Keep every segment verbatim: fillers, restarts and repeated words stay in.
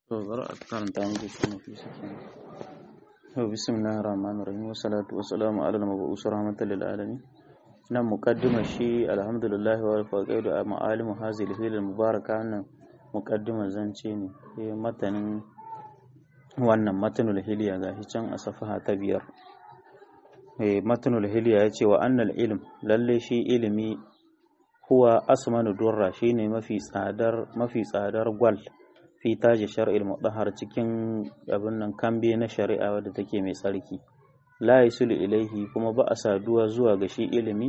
To bari a karanta miki cikin fisa kenan. To bismillahir rahmanir rahim wa salatu wa salamu ala al-mab'us rahmatan lil alamin. Nan muqaddima shi alhamdulillah wa faqaidu ma'alim hazil fil mubaraka nan muqaddima zance ne eh matanin wannan matanul hiliya gashi can a safaha ta biyar. Eh matanul hiliya yace wa annal ilm lalle shi ilimi huwa asmanu durra shine mafi tsadar mafi tsadar gwal fi taji shar'il mudahhar cikin abin nan kambe na shari'a wadda take mai tsarki la yasulu ilaihi kuma ba a saduwa zuwa ga shi ilimi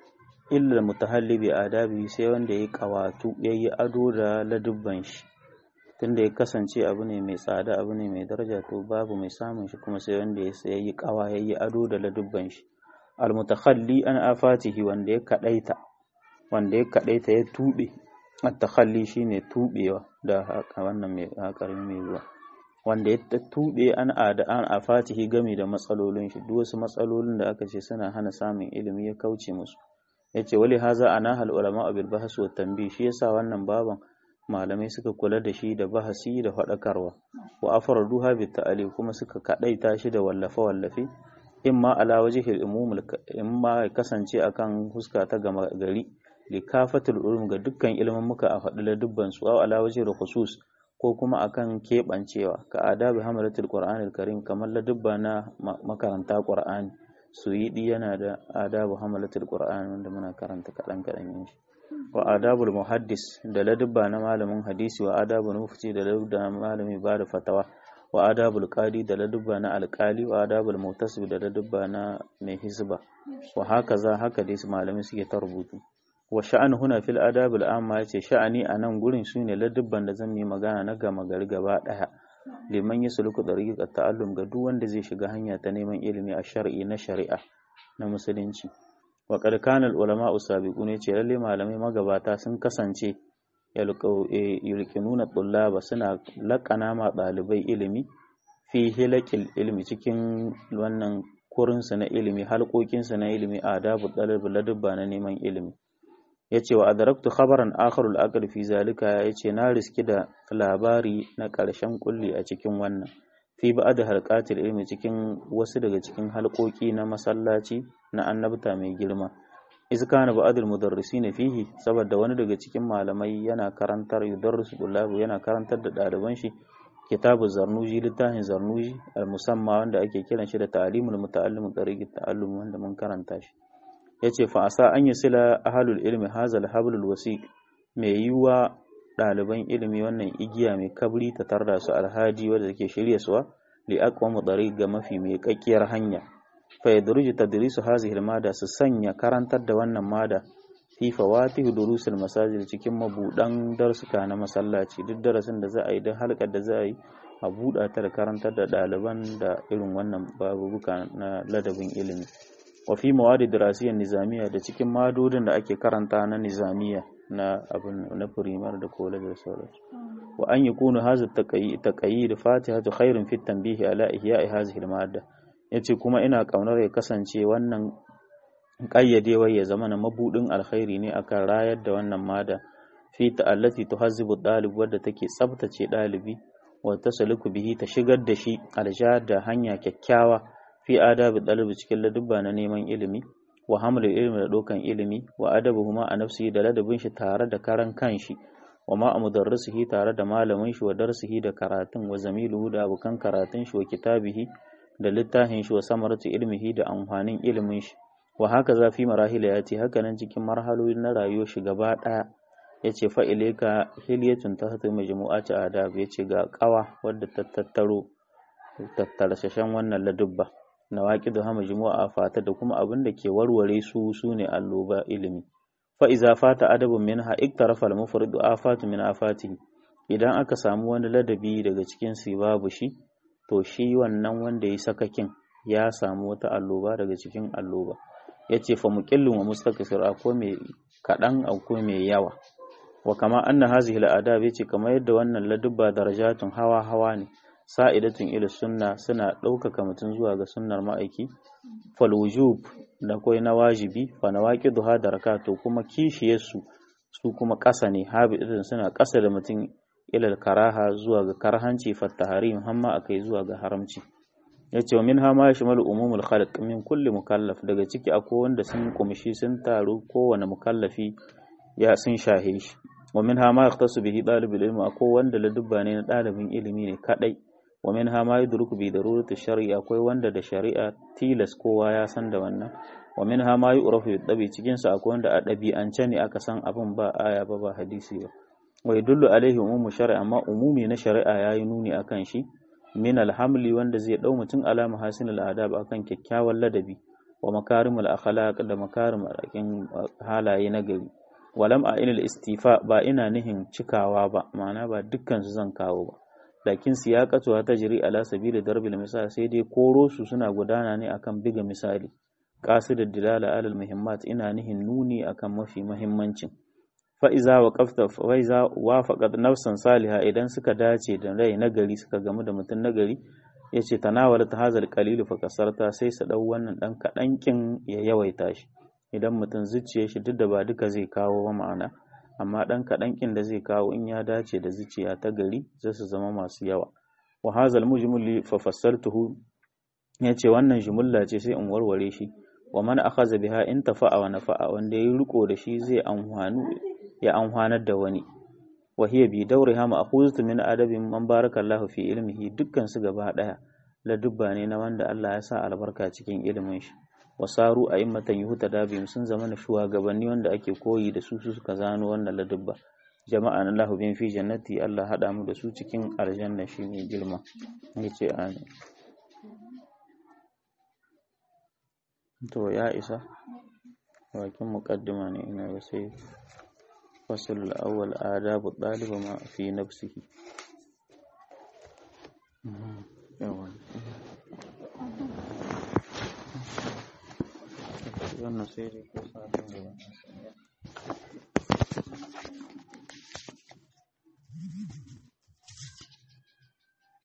illa mutahalli bi adabi sai wanda yayi kawatu yayi ado da ladubban shi tunda ya kasance abu ne mai tsada abu ne mai daraja to babu mai samun shi kuma sai wanda yayi kawa yayi ado da ladubban shi al mutakhalli an afatihi wanda ya kadaita wanda ya kadaita ya tube at-takhalli shine tubewa da haka wannan mai hakarmi mai ruwa wanda ya tube an ada an afatihi game da matsalolin shi duk wasu matsalolin da aka ce suna hana samun ilimi ya kauce musu yace wali haza ana hal ulama bil bahs wa tanbih shi yasa wannan baban malamai suka kula da shi da bahasi da fadakarwa wa afraduha bit ta'ali kuma suka kadaita shi da wallafa wallafi imma ala wajhi al-umum imma kasance akan huska ta gama gari likafatul ulum ga dukkan ilimin muka a faɗi ladubban su aw ala wajhi khusus ko kuma akan keɓancewa ka adabi hamalatul qur'anil karim kamar ladubba na makaranta qur'ani suyidi yana da adabu hamalatul qur'an wanda muna karanta kadan kadan yin shi wa adabul muhaddis da ladubba na malamin hadisi wa adabul mufti da ladubba na malami bada fatawa wa adabul qadi da ladubba na alqali wa adabul mutasib da ladubba na mai hisba wa haka za haka dai malamai suke ta rubutu wa sha'an huna fil adab al'amma yace sha'ani anan gurin shine ladubban da zan yi magana na gama gari gaba daya liman yasluku dariqat ta'allum ga duk wanda zai shiga hanya ta neman ilimi a shar'i na shari'a na musulunci wa qad kana al ulama usabiqun yace lalle malamai magabata sun kasance yalqau yulqinuna tullaba suna laqana ma dalibai ilimi fi hilakil ilmi cikin wannan kurinsa na ilimi halkokinsa na ilimi adabu dalib ladubba na neman ilimi yace wa adaraktu khabaran akharul aql fi zalika yace na riski da labari na ƙarshen kulli a cikin wannan fi ba'd halqatil ilmi cikin wasu daga cikin halkoki na masallaci na annabta mai girma iz kana ba'dul mudarrisin fihi saboda wani daga cikin malamai yana karantar yudarrisu dullabu yana karantar da ɗaliban shi kitabu zarnuji littafin zarnuji al musamma wanda ake kiran shi da ta'limul muta'allim tariqat ta'allum wanda mun karanta shi yace fa asa an yasila ahlul ilmi hazal hablul wasiq mai yiwa ɗaliban ilimi wannan igiya mai kabri ta tarda su alhaji wanda take shirye suwa li aqwamu tariq ga mafi mai kakkiyar hanya fa yadruju tadrisu hazihi almada su sanya karantar da wannan mada fi fawatihu durusul masajid cikin mabudan darsuka na masallaci duk darasin da za a yi da halkar da za a yi a buɗa ta da karantar da ɗaliban da irin wannan babubuka na ladabin ilimi wa fi mawadi dirasiyar nizamiya da cikin madodin da ake karanta na nizamiya na abin na firimar da kola da sauransu wa an yakunu hadha taqayyid fatihatu khairun fi tanbihi ala ihya'i hadhihi al-madda yace kuma ina kaunar ya kasance wannan kayyadewar ya zama na mabudin alkhairi ne akan rayar da wannan mada fi ta'allati tuhazzibu dalib wadda take tsabtace dalibi wa tasaluku bihi ta shigar da shi aljada hanya kyakkyawa fi adabi dalibi cikin ladubba na neman ilimi wa hamlul ilmi da dokan ilimi wa adabuhuma a nafsihi da ladabin shi tare da karan kanshi wa ma mudarrisihi tare da malamin shi wa darsihi da karatun wa zamiluhu da abukan karatun shi wa kitabihi da littafin shi wa samaratu ilmihi da amfanin ilimin shi wa haka za fi marahila yace haka nan cikin marhalolin na rayuwar shi gaba daya yace fa ilayka hilyatun tahta majmu'ati adab yace ga kawa wadda ta tattaro tattarshashen wannan ladubba na waƙidu hama jumu'a fata da kuma abin da ke warware su sune alloba ilimi fa iza fata adabun minha iktarafa al-mufridu afatu min afatihi idan aka samu wani ladabi daga cikin su babu shi to shi wannan wanda ya sakakin ya samu wata alloba daga cikin alloba yace fa muqillun wa mustaqsir ko mai kadan ko mai yawa wa kama anna hazihi al-adab yace kamar yadda wannan ladubba darajatun hawa hawa ne sa'idatun ila sunna suna ɗaukaka mutum zuwa ga sunnar ma'aiki fal wujub da koi na wajibi fa nawaqidu hadaraka to kuma kishiyarsu su kuma ƙasa ne habidin suna ƙasa da mutum ila karaha zuwa ga karhanci fa tahrim hamma akai zuwa ga haramci. Yace wa minha ma yashmalu umumul khalq min kulli mukallaf, daga ciki akwai wanda sun kumshi sun taru kowane mukallafi ya sun shahe shi. Wa minha ma yahtasu bihi dalibul ilmi, akwai wanda ladubba ne na dalibin ilimi ne kadai. Wa minha ma yudruku bi darurati shar'i, akwai wanda da shari'a tilas kowa ya san da wannan. Wa minha ma yu'rafu bi dabi, cikin sa akwai wanda a dabi'ance ne aka san abin ba aya ba ba hadisi ba. Wa yadullu alaihi umumu shar'i, amma umumi na shari'a yayi nuni akan shi. Min alhamli, wanda zai dau mutum ala mahasinil adab, akan kyakkyawan ladabi. Wa makarimul akhlaq, da makarim halaye na gari. Walam a ilal istifa, ba ina nihin cikawa ba, ma'ana ba dukkan su zan kawo ba. Lakin siyaqatu ta jiri ala sabili darbil misal, sai dai koro su suna gudana ne akan biga misali. Qasidud dilala alal muhimmat, ina nihin nuni akan mafi muhimmancin. Fa iza waqafta fa iza wafaqat nafsan salihah, idan suka dace da rai nagari, suka gamu da mutum nagari, yace tanawalat hazal qalil fa kasarta, sai su dau wannan dan kadankin ya yawaita shi. Idan mutum zuciyar shi duk da ba duka zai kawo ba ma'ana, amma dan kadankin da zai kawo in ya dace da zuciya ta gari zai su zama masu yawa. Wa hazal mujmal fa fassartuhu, yace wannan jumulla ce sai in warware shi. Wa man akhadha biha in tafa'a wa nafa'a, wanda yayi riko da shi zai amfanu ya amfanar da wani. Wa hiya bi dawriha ma'khuzatu min adabin man barakallahu fi ilmihi, dukkan su gaba daya la dubba ne na wanda Allah ya sa albarka cikin ilimin shi. Wasaru a'immatan yuhtada bihim, sun zama na shugabanni wanda ake koyi da su, su suka zano wannan ladubba. Jama'an Allahu bin fi jannati, Allah hada mu da su cikin aljanna shi mai girma. Yace amin. To ya isa bakin muqaddima ne, ina ga sai fasalul awwal adabu talib ma fi nafsihi. yawa wannan sai dai ko sa